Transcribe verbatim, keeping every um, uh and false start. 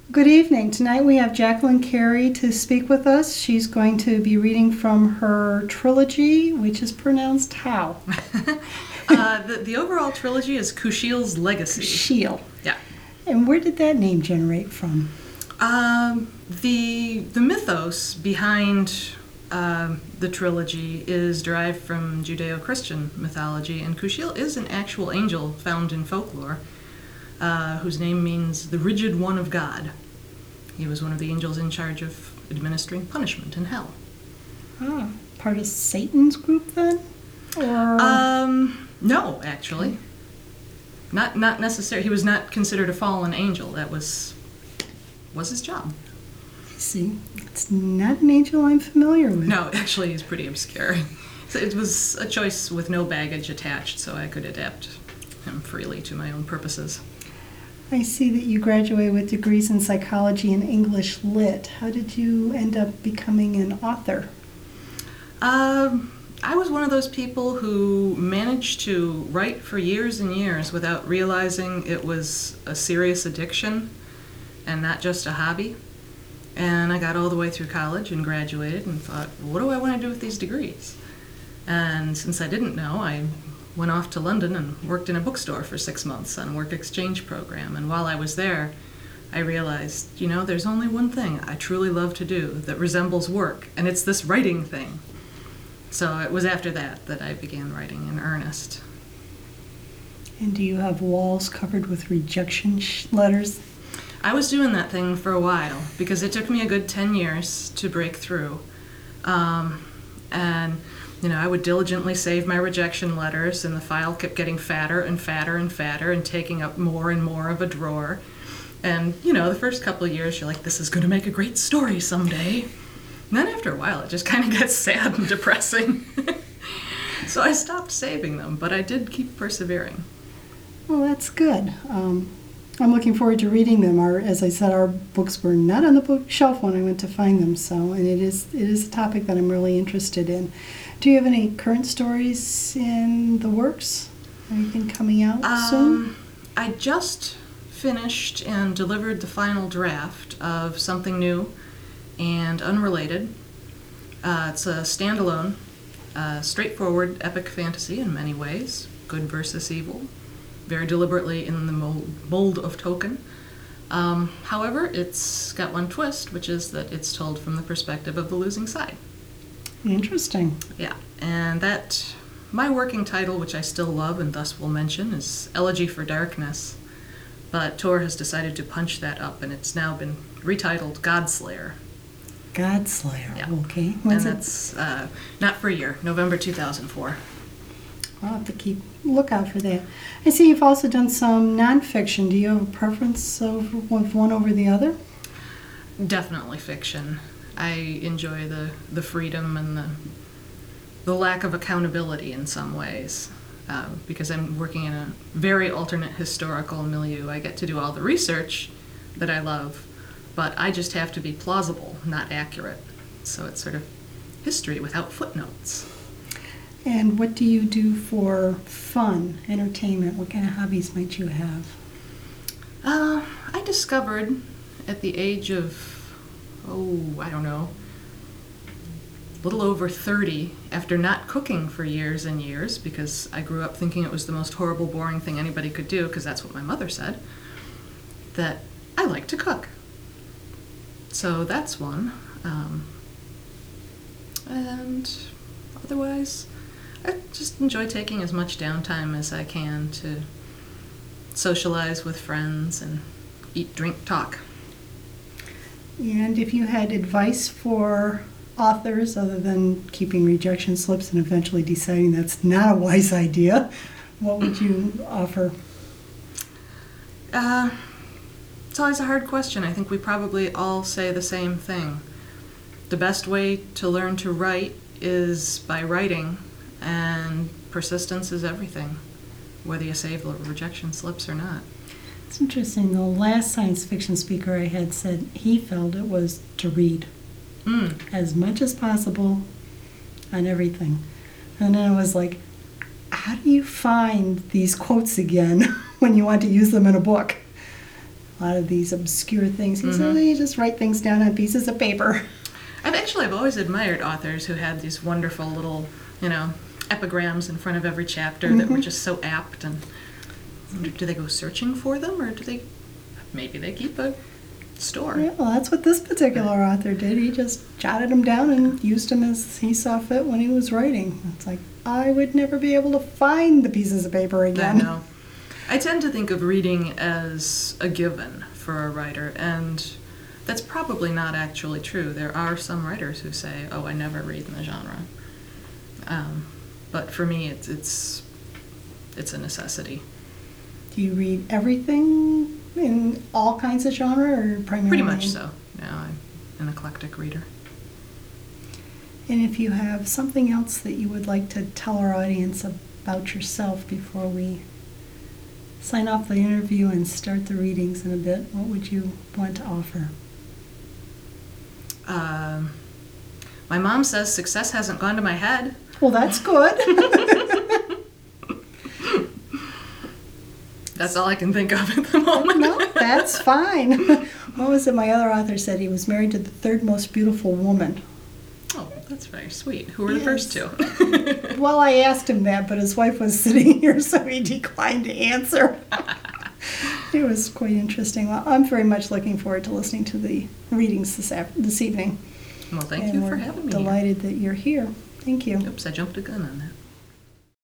Good evening. Tonight we have Jacqueline Carey to speak with us. She's going to be reading from her trilogy, which is pronounced how? uh, the, the overall trilogy is Kushiel's Legacy. Kushiel. Yeah. And where did that name generate from? Um, the the mythos behind uh, the trilogy is derived from Judeo-Christian mythology, and Kushiel is an actual angel found in folklore, uh, whose name means the rigid one of God. He was one of the angels in charge of administering punishment in hell. Ah, part of Satan's group then? Or Um, no, actually. Not not necessarily. He was not considered a fallen angel. That was was his job. I see. It's not an angel I'm familiar with. No, actually, he's pretty obscure. So it was a choice with no baggage attached, so I could adapt him freely to my own purposes. I see that you graduated with degrees in psychology and English lit. How did you end up becoming an author? Um, I was one of those people who managed to write for years and years without realizing it was a serious addiction and not just a hobby. And I got all the way through college and graduated and thought, what do I want to do with these degrees? And since I didn't know, I went off to London and worked in a bookstore for six months on a work exchange program. And while I was there, I realized, you know, there's only one thing I truly love to do that resembles work, and it's this writing thing. So it was after that that I began writing in earnest. And do you have walls covered with rejection sh- letters? I was doing that thing for a while because it took me a good ten years to break through. Um, and, you know, I would diligently save my rejection letters, and the file kept getting fatter and fatter and fatter and taking up more and more of a drawer. And, you know, the first couple of years, you're like, this is going to make a great story someday. And then after a while, it just kind of gets sad and depressing. So I stopped saving them, but I did keep persevering. Well, that's good. Um, I'm looking forward to reading them. Our, as I said, our books were not on the bookshelf when I went to find them, so and it is it is a topic that I'm really interested in. Do you have any current stories in the works? Anything coming out Um, soon? I just finished and delivered the final draft of something new and unrelated. Uh, it's a standalone, uh, straightforward epic fantasy in many ways, good versus evil, very deliberately in the mold, mold of Tolkien. Um, however, it's got one twist, which is that it's told from the perspective of the losing side. Interesting. Yeah, and that, my working title, which I still love and thus will mention, is Elegy for Darkness, but Tor has decided to punch that up, and it's now been retitled Godslayer. Godslayer. Yeah. Okay. And When's it? that's uh, not for a year, November two thousand four. I'll have to keep lookout for that. I see you've also done some nonfiction. Do you have a preference of one, one over the other? Definitely fiction. I enjoy the, the freedom and the the lack of accountability in some ways. Uh, because I'm working in a very alternate historical milieu. I get to do all the research that I love, but I just have to be plausible, not accurate. So it's sort of history without footnotes. And what do you do for fun, entertainment? What kind of hobbies might you have? Uh, I discovered at the age of, oh, I don't know, a little over thirty, after not cooking for years and years, because I grew up thinking it was the most horrible, boring thing anybody could do, because that's what my mother said, that I like to cook. So that's one. Um, and otherwise, I just enjoy taking as much downtime as I can to socialize with friends and eat, drink, talk. And if you had advice for authors, other than keeping rejection slips and eventually deciding that's not a wise idea, what would you offer? Uh, it's always a hard question. I think we probably all say the same thing. The best way to learn to write is by writing, and persistence is everything, whether you save rejection slips or not. It's interesting. The last science fiction speaker I had said he felt it was to read Mm. as much as possible on everything. And then I was like, how do you find these quotes again when you want to use them in a book? a lot of these obscure things. He Mhm. said, you just write things down on pieces of paper. I've actually, I've always admired authors who had these wonderful little, you know, epigrams in front of every chapter that were Mhm. just so apt. And do they go searching for them, or do they, maybe they keep a store? Yeah, well, that's what this particular author did. He just jotted them down and used them as he saw fit when he was writing. It's like, I would never be able to find the pieces of paper I again. know. I tend to think of reading as a given for a writer, and that's probably not actually true. There are some writers who say, oh, I never read in the genre. Um, but for me, it's, it's, it's a necessity. Do you read everything in all kinds of genre, or primarily? Pretty much so. Yeah, I'm an eclectic reader. And if you have something else that you would like to tell our audience about yourself before we sign off the interview and start the readings in a bit, what would you want to offer? Um, my mom says success hasn't gone to my head. Well, that's good. That's all I can think of at the moment. No, that's fine. What was it? My other author said he was married to the third most beautiful woman. Oh, that's very sweet. Who were the Yes. first two? Well, I asked him that, but his wife was sitting here, so he declined to answer. It was quite interesting. Well, I'm very much looking forward to listening to the readings this af- this evening. Well, thank And you we're for having me here. delighted that you're here. Thank you. Oops, I jumped a gun on that.